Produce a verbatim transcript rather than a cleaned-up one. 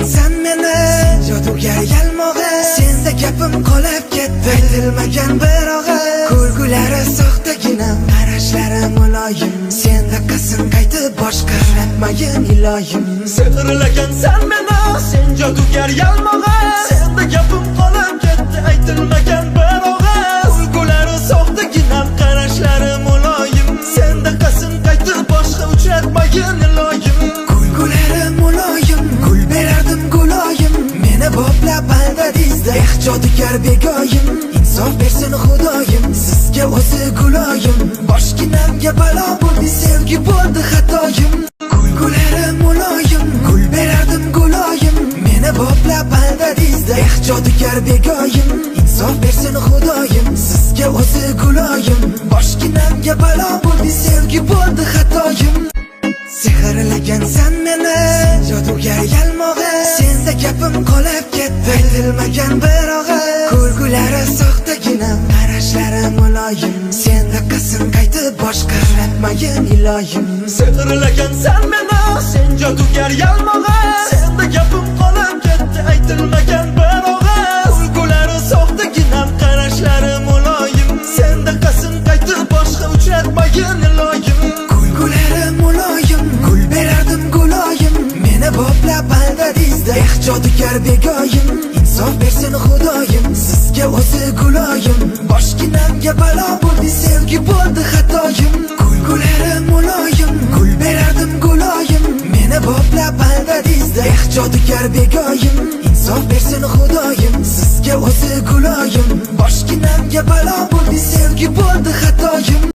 sen meni, jodugar yalmog'i. Senda gapim qolib ketdi, aytilmagan bir og'iz. Kulgulari soxtagina, qarashlari muloyim. Senda qasin qaytib boshqa unutmayin iloyim. Sehrlagan sen meni, sen jodugar yalmog'i. Senda gapim qolib ketdi, aytilmagan bir og'iz. Kulgulari soxtagina, qarashlari muloyim. Senda qasin qaytib boshqa uchratmayin iloyim. Kulgulari muloyim, gul berardim guloyim. Meni boplab aldadingizda, eh jodugar begoyim. Insof bersin xudoyim, sizga o'zi guloyim. Boshginamga balo bo'ldi, sevgi bo'ldi xatoyim. Kulgulari muloyim, gul berardim guloyim. Meni boplab aldadingizda, eh jodugar begoyim. Insof bersin xudoyim, sizga o'zi guloyim. Boshginamga balo bo'ldi, sevgi bo'ldi xatoyim. Sehrlagan sen meni, jodugar yalmog'i. Senda gapim qolib ketdi, aytilmagan bir og'iz. Kulgulari soxtagina, qarashlari muloyim. Senda qasin qaytib boshqa unutmayin iloyim. Sehrlagan sen meni, sen jodugar yalmog'i. Senda gapim qolib ketdi, aytilmagan bir og'iz. Kulgulari soxtagina, qarashlari muloyim. Senda qasin qaytib boshqa uchratmayin iloyim. Kulgulari muloyim, gul berardim guloyim. Meni boplab aldadingizda, eh jodugar begoyim. Insof bersin xudoyim, sizga o'zi guloyim. Boshginamga balo bo'ldi, sevgi bo'ldi xatoyim. Kulgulari muloyim, gul berardim guloyim. Meni boplab aldadingizda, eh jodugar begoyim. Insof bersin xudoyim, sizga o'zi guloyim. Boshginamga balo bo'ldi, sevgi bo'ldi xatoyim.